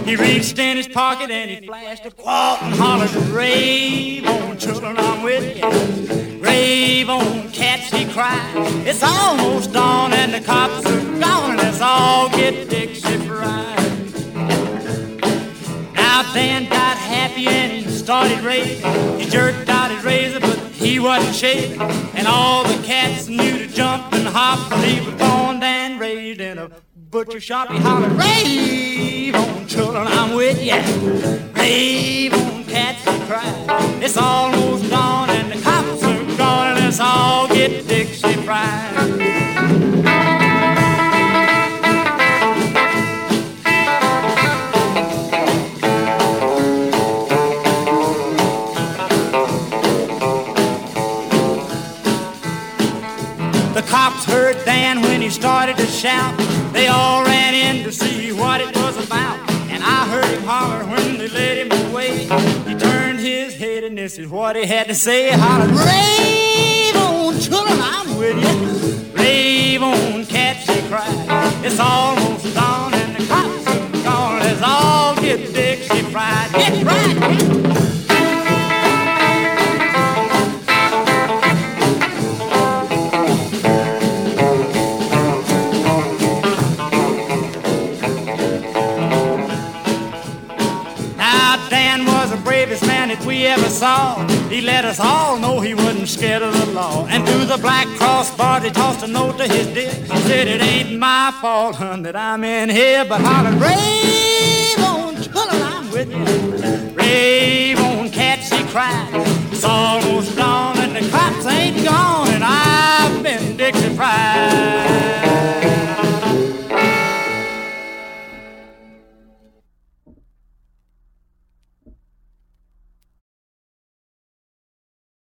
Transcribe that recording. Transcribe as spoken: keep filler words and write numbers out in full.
He reached in his pocket and he flashed a quart and hollered, "Rave on, children, I'm with you. Rave on, cats," he cried. "It's almost dawn and the cops are gone, and let's all get Dixie fried." Now Dan got happy and he started raving. He jerked out his razor, but he wasn't shaving. And all the cats knew to jump and hop, but he was born and raised in a butcher shop. He hollered, "Rave on, children, I'm with ya. Rave on, cats," he cried. "It's almost dawn and the cops are gone, and let's all get Dixie fried." The cops heard Dan when he started to shout. They all ran in to see what it was about. And I heard him holler when they led him away. He turned his head and this is what he had to say. He hollered, "Rave on, children, I'm with you. Rave on, cats," he cried. "It's almost dawn and the cops are gone. Let's all get Dixie fried." Get right. That we ever saw. He let us all know he wasn't scared of the law. And through the black crossbars he tossed a note to his dick. He said, "It ain't my fault, hun, that I'm in here, but hollered, rave on, children, I'm with you. Rave on, cats," he cried. "It's all